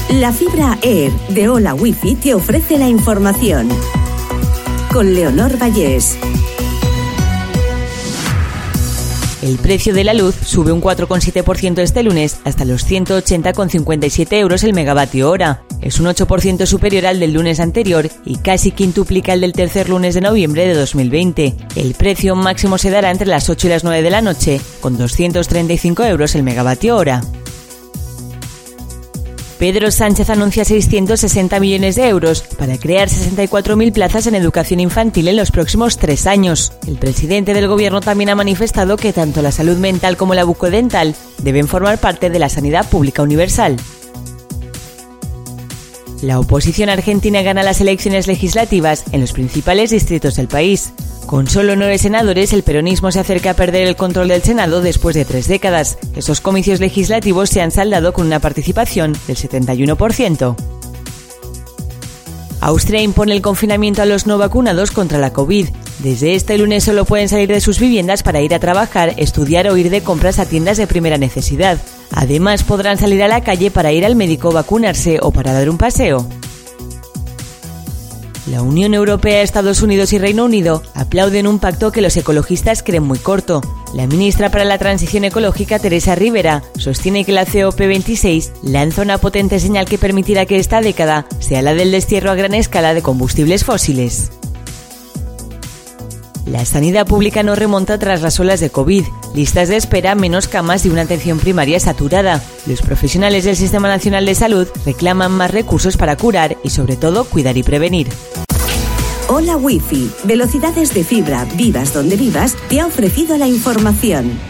La fibra Air de Hola Wifi te ofrece la información. Con Leonor Vallés. El precio de la luz sube un 4,7% este lunes hasta los 180,57 euros el megavatio hora. Es un 8% superior al del lunes anterior y casi quintuplica el del tercer lunes de noviembre de 2020. El precio máximo se dará entre las 8 y las 9 de la noche, con 235 euros el megavatio hora. Pedro Sánchez anuncia 660 millones de euros para crear 64.000 plazas en educación infantil en los próximos 3 años. El presidente del gobierno también ha manifestado que tanto la salud mental como la bucodental deben formar parte de la sanidad pública universal. La oposición argentina gana las elecciones legislativas en los principales distritos del país. Con solo 9 senadores, el peronismo se acerca a perder el control del Senado después de 3 décadas. Esos comicios legislativos se han saldado con una participación del 71%. Austria impone el confinamiento a los no vacunados contra la COVID. Desde este lunes solo pueden salir de sus viviendas para ir a trabajar, estudiar o ir de compras a tiendas de primera necesidad. Además, podrán salir a la calle para ir al médico, vacunarse o para dar un paseo. La Unión Europea, Estados Unidos y Reino Unido aplauden un pacto que los ecologistas creen muy corto. La ministra para la Transición Ecológica, Teresa Rivera, sostiene que la COP26 lanza una potente señal que permitirá que esta década sea la del destierro a gran escala de combustibles fósiles. La sanidad pública no remonta tras las olas de COVID. Listas de espera, menos camas y una atención primaria saturada. Los profesionales del Sistema Nacional de Salud reclaman más recursos para curar y, sobre todo, cuidar y prevenir. Hola Wifi, velocidades de fibra, vivas donde vivas, te ha ofrecido la información.